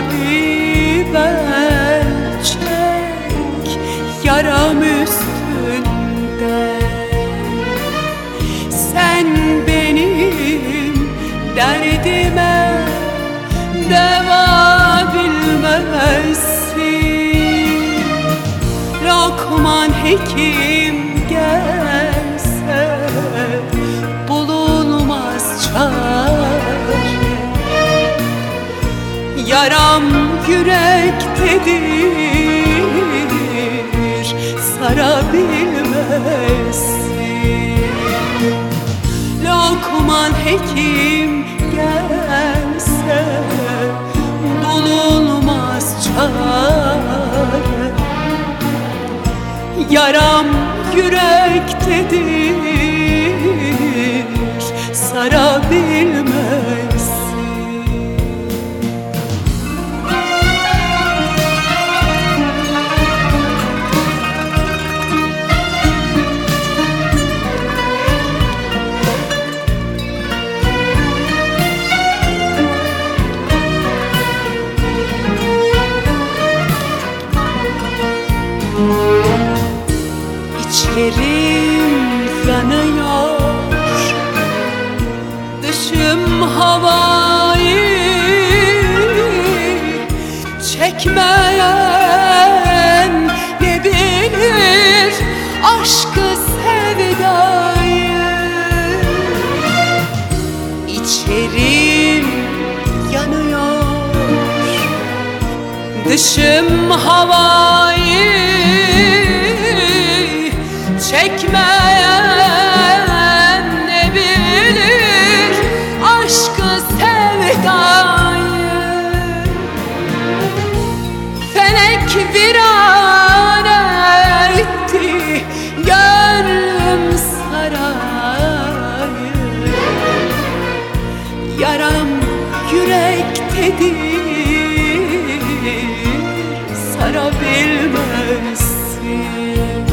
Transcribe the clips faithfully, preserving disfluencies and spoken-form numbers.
bir bel çek yaram üstünde. Sen benim derdime deva bilmezsin. Lokman hekim gelse bulunmaz çare. Yaram yürektedir, sarabilmezsin. Lokman hekim gelse bulunmaz çare. Yaram yürektedir, sarabilmezsin. İçerim yanıyor, dışım havayı çekmeyen ne bilir aşkı sevdayı. İçerim yanıyor, dışım havayı çekmeyen ne bilir aşkı sevdayı. Felek viran etti gönlüm sarayı. Yaram yürektedir, sarabilmezsin.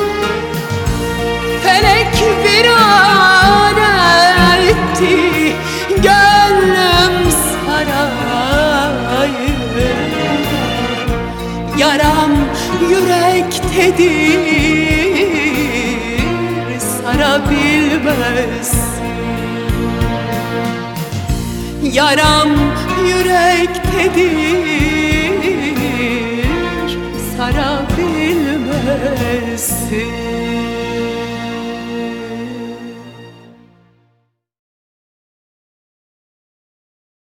Felek viran etti gönlüm sarayı. Yaram yürektedir, sarabilmezsin. Yaram yürektedir, sarabilmezsin.